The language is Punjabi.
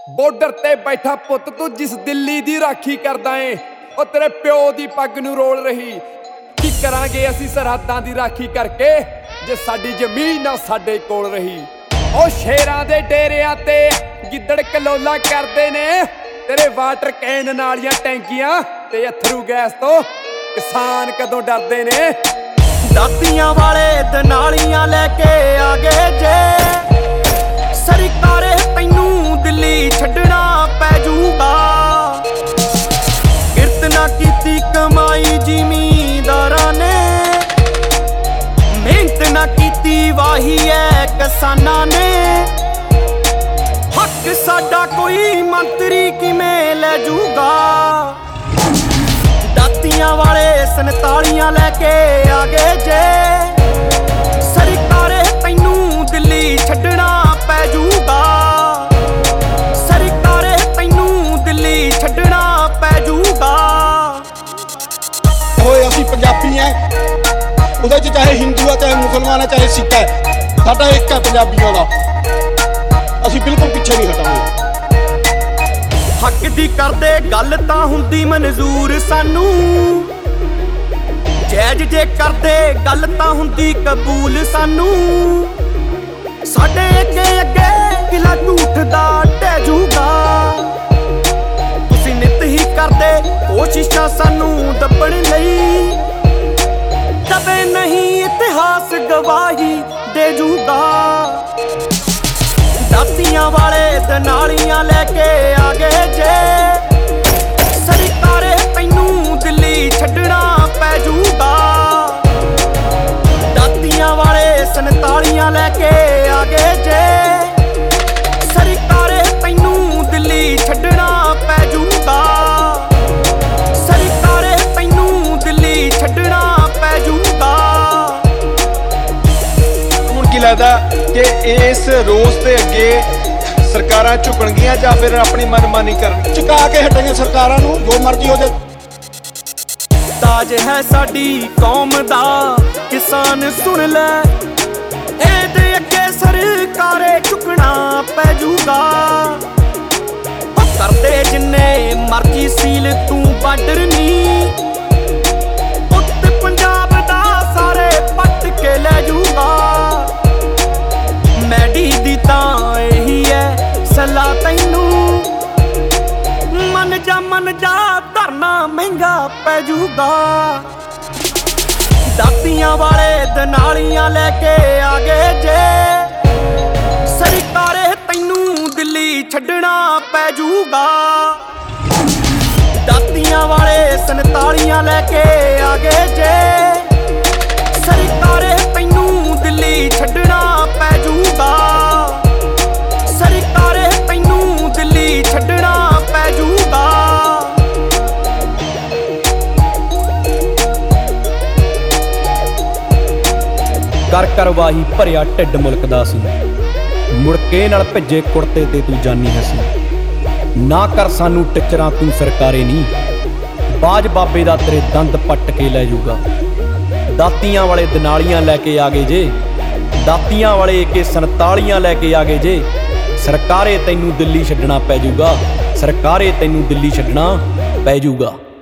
बॉर्डर ते बैठा पुत तू जिस दिल्ली दी राखी करदा ਏ ਉਹ तेरे प्यो दी पग नूं रोल रही की करांगे असीं सरहदां दी राखी करके जे साडी जमीन ना साडे कोल रही। ओ शेरां दे डेरियां ते गिद्दड़ कलोला करदे ने तेरे वाटर कैन नालियां टैंकियां ते अथरू गैस तो किसान कदों डरदे ने। दातियां वाले दनालियां लेके आ गए जे सरकारे तैनू दिल्ली छड्डना पै जूगा। किरत ना कीती कमाई जिमींदारां ने मेहनत ना कीती वाही है किसानां ने। हक साडा कोई मंत्री किवें लै जूगा। दातियां वाले 47 लेके आ गए जे सरकारे तैनू दिल्ली छड्डना पै जूगा। सरकारे तैनू दिल्ली छड्डना पै जूगा। होए असीं पंजाबी हैं ਉਹਦੇ ਚ ਚਾਹੇ ਹਿੰਦੂ ਆ ਚਾਹੇ ਮੁਸਲਮਾਨ ਆ ਚਾਹੇ ਸਿੱਖ ਹੈ ਸਾਡਾ ਇੱਕ ਹੈ ਪੰਜਾਬੀਆਂ ਦਾ। ਅਸੀਂ ਬਿਲਕੁਲ ਪਿੱਛੇ ਨਹੀਂ ਹਟਾਂਗੇ। ਹੱਕ ਦੀ ਕਰਦੇ ਗੱਲ ਤਾਂ ਹੁੰਦੀ ਮਨਜ਼ੂਰ ਸਾਨੂੰ। ਜੈਜ ਜੇ ਕਰਦੇ ਗੱਲ ਤਾਂ ਹੁੰਦੀ ਕਬੂਲ ਸਾਨੂੰ। ਸਾਡੇ ਅੱਗੇ ਅੱਗੇ ਕਿਲਾ ਝੂਠ ਦਾ ਢਹਿ ਜੂਗਾ। ਤੁਸੀਂ ਨਿਤ ਹੀ ਕਰਦੇ ਕੋਸ਼ਿਸ਼ਾਂ ਸਾਨੂੰ ਦੱਬਣ ਲਈ। ਕਦੇ ਨਹੀਂ ਇਤਿਹਾਸ ਗਵਾਹੀ ਦੇ ਜੂਗਾ। ਦਾਤੀਆਂ ਵਾਲੇ ਦਨਾਲੀਆਂ ਲੈ ਕੇ ਆ ਗਏ ਜੇ ਸਰਕਾਰੇ ਤੈਨੂ ਦਿੱਲੀ ਛੱਡਣਾ ਪੈ ਜੂਗਾ। ਦਾਤੀਆਂ ਵਾਲੇ 47 ਲੈ ਕੇ ਆ ਗਏ ਜੇ ਸਰਕਾਰੇ ਤੈਨੂ ਦਿੱਲੀ ਛੱਡਣਾ ਪੈ ਜੂਗਾ। ਸਰਕਾਰੇ ਤੈਨੂ ਦਿੱਲੀ ਛੱਡਣਾ ਪੈ ਜੂਗਾ। ਹੁਣ ਕੀ ਲੱਗਦਾ ਕਿ ਇਸ ਰੋਸ ਦੇ ਅੱਗੇ ਸਰਕਾਰਾਂ ਝੁਕਣਗੀਆਂ ਜਾਂ ਫਿਰ ਆਪਣੀ ਮਨਮਾਨੀ ਕਰਨ? ਝੁਕਾ ਕੇ ਹਟਾਂਗੇ ਸਰਕਾਰਾਂ ਨੂੰ ਜੋ ਮਰਜ਼ੀ ਹੋ ਜਾਏ। ਤਾਜ ਹੈ ਸਾਡੀ ਕੌਮ ਦਾ ਕਿਸਾਨ ਸੁਣ ਲੈ। ਇਹਦੇ ਅੱਗੇ ਸਰਕਾਰੇ ਝੁਕਣਾ ਪੈ ਜੂਗਾ। ਕਰਦੇ ਜਿੰਨੇ ਮਰਜ਼ੀ ਸੀਲ ਤੂੰ ਬਾਰਡਰ ਨੀ ਉੱਤ ਪੰਜਾਬ ਦਾ ਸਾਰੇ ਪੱਟ ਕੇ ਲੈ ਜੂਗਾ। ਮੈਡੀ ਦੀ ਤਾਂ ਇਹੀ ਹੈ ਸਲਾਹ ਤੈਨੂੰ ਮੰਨ ਜਾ ਧਰਨਾ ਮਹਿੰਗਾ ਪੈ ਜੂਗਾ। ਦਾਤੀਆਂ ਵਾਲੇ ਦਨਾਲੀਆਂ ਲੈ ਕੇ ਆ ਗਏ ਜੇ ਸਰਕਾਰੇ ਤੈਨੂ ਦਿੱਲੀ ਛੱਡਣਾ ਪੈ ਜੂਗਾ। ਦਾਤੀਆਂ ਵਾਲੇ 47 ਲੈ ਕੇ ਆ ਗਏ ਜੇ ਸਰਕਾਰੇ ਤੈਨੂ ਦਿੱਲੀ ਛੱਡਣਾ ਪੈ ਜੂਗਾ। ਸਰਕਾਰੇ ਤੈਨੂ ਦਿੱਲੀ ਛੱਡਣਾ ਪੈ ਜੂਗਾ। ਕਰ ਕਰਵਾਹੀ ਭਰਿਆ ਢਿੱਡ ਮੁਲਕ ਦਾ ਸੀ ਮੁੜਕੇ ਨਾਲ ਭਿੱਜੇ ਕੁੜਤੇ ਤੇ ਤੂੰ ਜਾਨੀ ਹਸੀਂ। ਨਾ ਕਰ ਸਾਨੂੰ ਟਿਚਰਾਂ ਤੂੰ ਸਰਕਾਰੇ ਨਹੀਂ ਬਾਜ ਬਾਬੇ ਦਾ ਤੇਰੇ ਦੰਦ ਪੱਟ ਕੇ ਲੈ ਜੂਗਾ। ਦਾਤੀਆਂ ਵਾਲੇ ਦਨਾਲੀਆਂ ਲੈ ਕੇ ਆ ਗਏ ਜੇ ਦਾਤੀਆਂ ਵਾਲੇ AK 47 ਲੈ ਕੇ ਆ ਗਏ ਜੇ ਸਰਕਾਰੇ ਤੈਨੂੰ ਦਿੱਲੀ ਛੱਡਣਾ ਪੈ ਜੂਗਾ। ਸਰਕਾਰੇ ਤੈਨੂੰ ਦਿੱਲੀ ਛੱਡਣਾ ਪੈ ਜੂਗਾ।